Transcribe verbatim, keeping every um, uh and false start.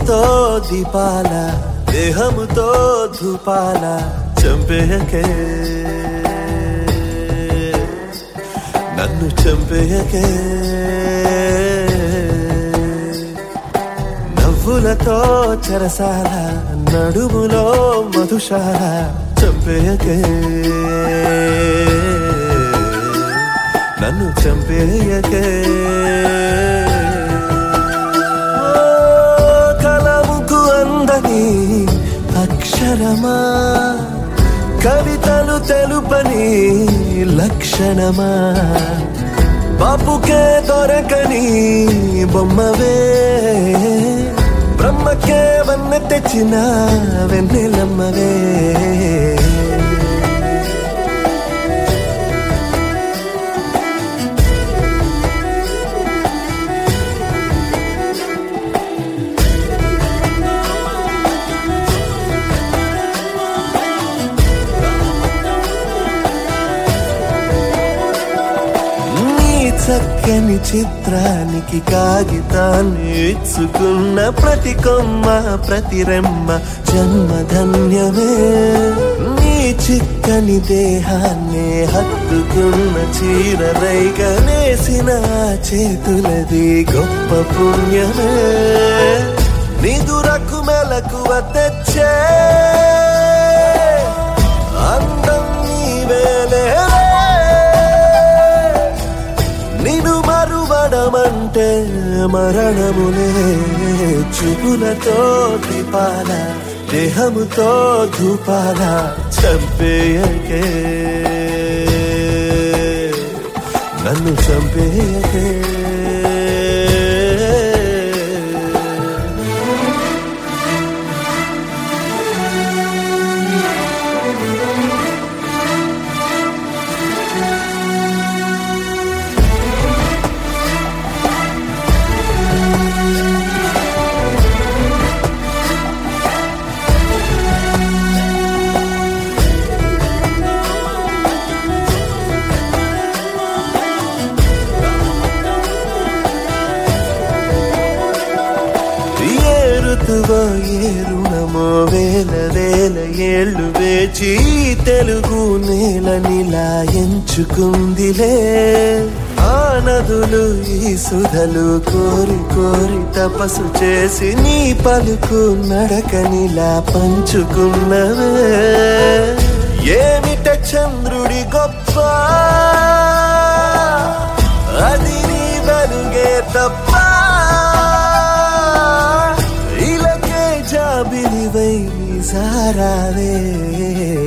చూపుతో దీపాల దేహముతో ధూపాల చంపేయకే నన్ను చంపేయకే నవ్వులతో చెరసాల నడుములో మధుశాల చంపేయకే నన్ను చంపేయకే కలముకు అందని అక్షరమా కవితలు తెలుపని లక్షణమా బాపుకే దొరకని బొమ్మవే బ్రహ్మకే వన్న తెచ్చిన వెన్నెలమ్మవే చక్కని చిత్రానికి కాగితాన్ని ఇచ్చుకున్న ప్రతి కొమ్మ ప్రతి రెమ్మ జన్మధన్యమే నీ చిక్కని దేహాన్ని హత్తుకున్న చీర రైగనేసిన చేతులది గొప్ప పుణ్యమే నిదురకు మెలకువ తెచ్చే అందం నీవేలే నిన్ను మరువడమంటే మరణములే చూపులతో దీపాల దేహముతో ధూపాల చంపేయకే నన్ను చంపేయకే ఏ రుణమో వేల వేల ఏళ్ళు వేచి తెలుగు నేల నిలా ఎంచుకుందిలే ఆ నదులు ఈ సుధలు కోరి కోరి తపస్సు చేసి నీ పలుకు నడకనిలా పంచుకున్నవే ఏమిట చంద్రుడి గొప్ప అది నీ వెలుగే తప్ప జాబిలివై సారావే